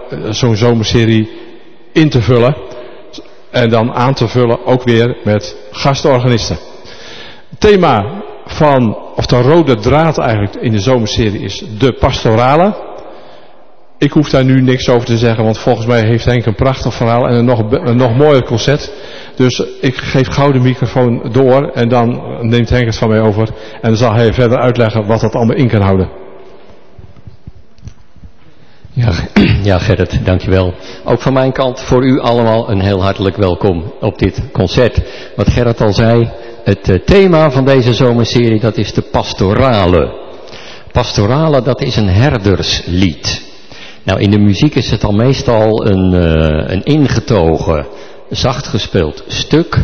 zo'n zomerserie in te vullen. En dan aan te vullen ook weer met gastorganisten. Het thema of de rode draad eigenlijk in de zomerserie is de pastorale. Ik hoef daar nu niks over te zeggen, want volgens mij heeft Henk een prachtig verhaal en een nog mooier concert. Dus ik geef gauw de microfoon door en dan neemt Henk het van mij over. En dan zal hij verder uitleggen wat dat allemaal in kan houden. Ja, Gerrit, dankjewel. Ook van mijn kant voor u allemaal een heel hartelijk welkom op dit concert. Wat Gerrit al zei, het thema van deze zomerserie, dat is de pastorale. Pastorale, dat is een herderslied. Nou, in de muziek is het al meestal een ingetogen, zacht gespeeld stuk.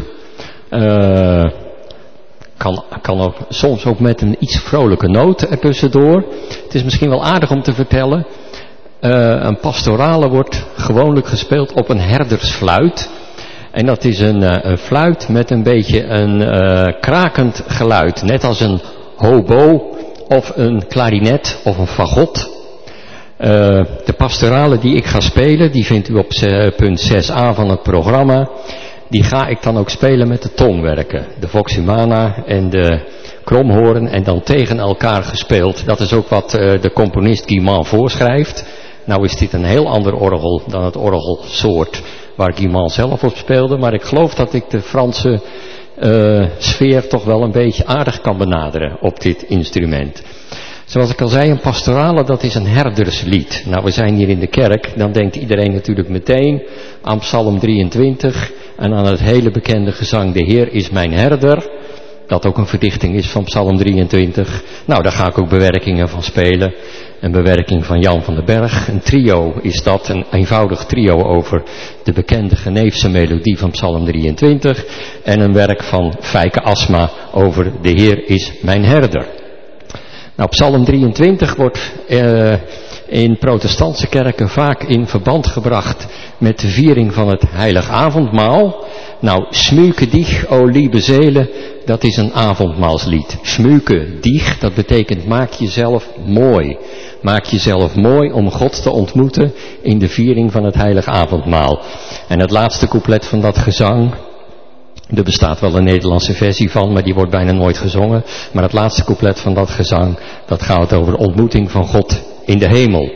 Kan ook soms ook met een iets vrolijke noot ertussendoor. Het is misschien wel aardig om te vertellen. Een pastorale wordt gewoonlijk gespeeld op een herdersfluit. En dat is een fluit met een beetje een krakend geluid. Net als een hobo of een klarinet of een fagot. De pastorale die ik ga spelen, die vindt u op punt 6a van het programma. Die ga ik dan ook spelen met de tongwerken. De voxhumana en de kromhoorn en dan tegen elkaar gespeeld. Dat is ook wat de componist Guilmant voorschrijft. Nou is dit een heel ander orgel dan het orgelsoort waar Guilmant zelf op speelde. Maar ik geloof dat ik de Franse sfeer toch wel een beetje aardig kan benaderen op dit instrument. Zoals ik al zei, een pastorale, dat is een herderslied. Nou, we zijn hier in de kerk, dan denkt iedereen natuurlijk meteen aan Psalm 23 en aan het hele bekende gezang De Heer is mijn herder. Dat ook een verdichting is van Psalm 23. Nou, daar ga ik ook bewerkingen van spelen. Een bewerking van Jan van den Berg. Een trio is dat, een eenvoudig trio over de bekende Geneefse melodie van Psalm 23. En een werk van Fijke Asma over De Heer is mijn herder. Nou, Psalm 23 wordt in protestantse kerken vaak in verband gebracht met de viering van het heilig avondmaal. Nou, Schmuke dich, o liebe Seele, dat is een avondmaalslied. Schmuke dich, dat betekent maak jezelf mooi. Maak jezelf mooi om God te ontmoeten in de viering van het heilig avondmaal. En het laatste couplet van dat gezang, er bestaat wel een Nederlandse versie van, maar die wordt bijna nooit gezongen. Maar het laatste couplet van dat gezang, dat gaat over de ontmoeting van God in de hemel.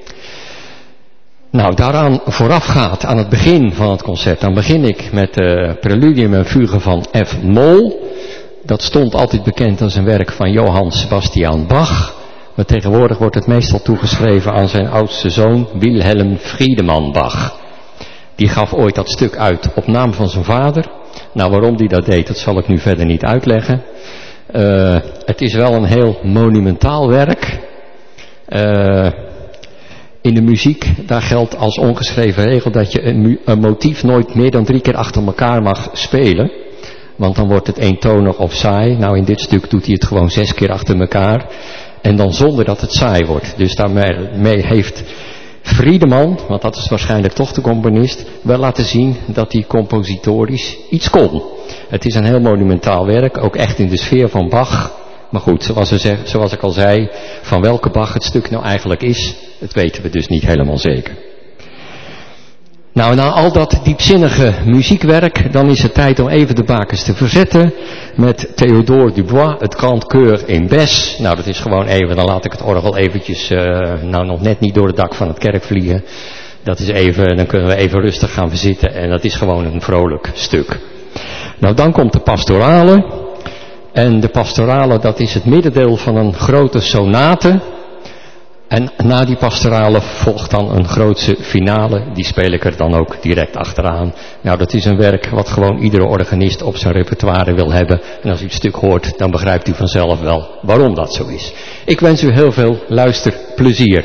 Nou, daaraan voorafgaat, aan het begin van het concert, dan begin ik met Preludium en Fuge van F. Mol. Dat stond altijd bekend als een werk van Johann Sebastian Bach. Maar tegenwoordig wordt het meestal toegeschreven aan zijn oudste zoon, Wilhelm Friedemann Bach. Die gaf ooit dat stuk uit op naam van zijn vader. Nou, waarom die dat deed, dat zal ik nu verder niet uitleggen. Het is wel een heel monumentaal werk. In de muziek, daar geldt als ongeschreven regel dat je een motief nooit meer dan 3 keer achter elkaar mag spelen. Want dan wordt het eentonig of saai. Nou, in dit stuk doet hij het gewoon 6 keer achter elkaar. En dan zonder dat het saai wordt. Dus daarmee heeft Friedemann, want dat is waarschijnlijk toch de componist, wel laten zien dat hij compositorisch iets kon. Het is een heel monumentaal werk, ook echt in de sfeer van Bach. Maar goed, zoals ik al zei, van welke Bach het stuk nou eigenlijk is, dat weten we dus niet helemaal zeker. Nou, na al dat diepzinnige muziekwerk, dan is het tijd om even de bakens te verzetten met Théodore Dubois, het Grand Chœur in Bes. Nou, dat is gewoon even, dan laat ik het orgel eventjes, nog net niet door het dak van het kerk vliegen. Dat is even, dan kunnen we even rustig gaan verzitten en dat is gewoon een vrolijk stuk. Nou, dan komt de pastorale. En de pastorale, dat is het middendeel van een grote sonate. En na die pastorale volgt dan een grootse finale. Die speel ik er dan ook direct achteraan. Nou, dat is een werk wat gewoon iedere organist op zijn repertoire wil hebben. En als u het stuk hoort, dan begrijpt u vanzelf wel waarom dat zo is. Ik wens u heel veel luisterplezier.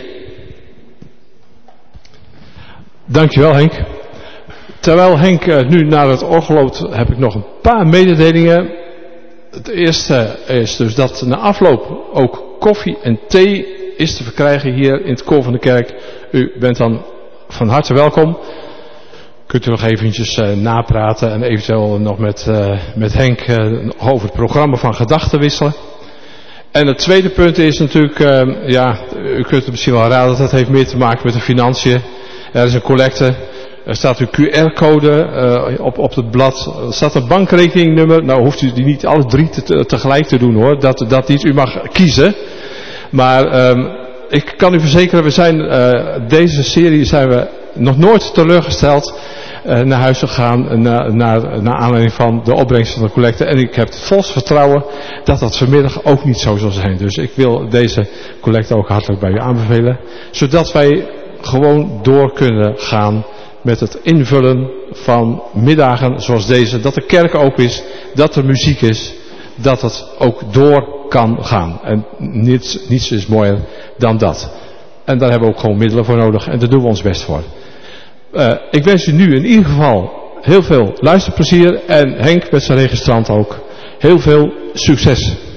Dankjewel, Henk. Terwijl Henk nu naar het orgel loopt, heb ik nog een paar mededelingen. Het eerste is dus dat na afloop ook koffie en thee is te verkrijgen hier in het koor van de kerk. U bent dan van harte welkom. Kunt u nog eventjes napraten en eventueel nog met Henk over het programma van gedachten wisselen. En het tweede punt is natuurlijk, u kunt het misschien wel raden, dat heeft meer te maken met de financiën. Er is een collecte. Er staat uw QR-code op het blad. Er staat een bankrekeningnummer. Nou hoeft u die niet alle 3 tegelijk te doen hoor. Dat niet. U mag kiezen. Maar ik kan u verzekeren, we zijn deze serie zijn we nog nooit teleurgesteld naar huis gegaan naar aanleiding van de opbrengst van de collecte. En ik heb het volste vertrouwen dat dat vanmiddag ook niet zo zal zijn. Dus ik wil deze collecte ook hartelijk bij u aanbevelen. Zodat wij gewoon door kunnen gaan met het invullen van middagen zoals deze. Dat de kerk open is, dat er muziek is, dat het ook door kan gaan. En niets is mooier dan dat. En daar hebben we ook gewoon middelen voor nodig en daar doen we ons best voor. Ik wens u nu in ieder geval heel veel luisterplezier en Henk met zijn registrant ook heel veel succes.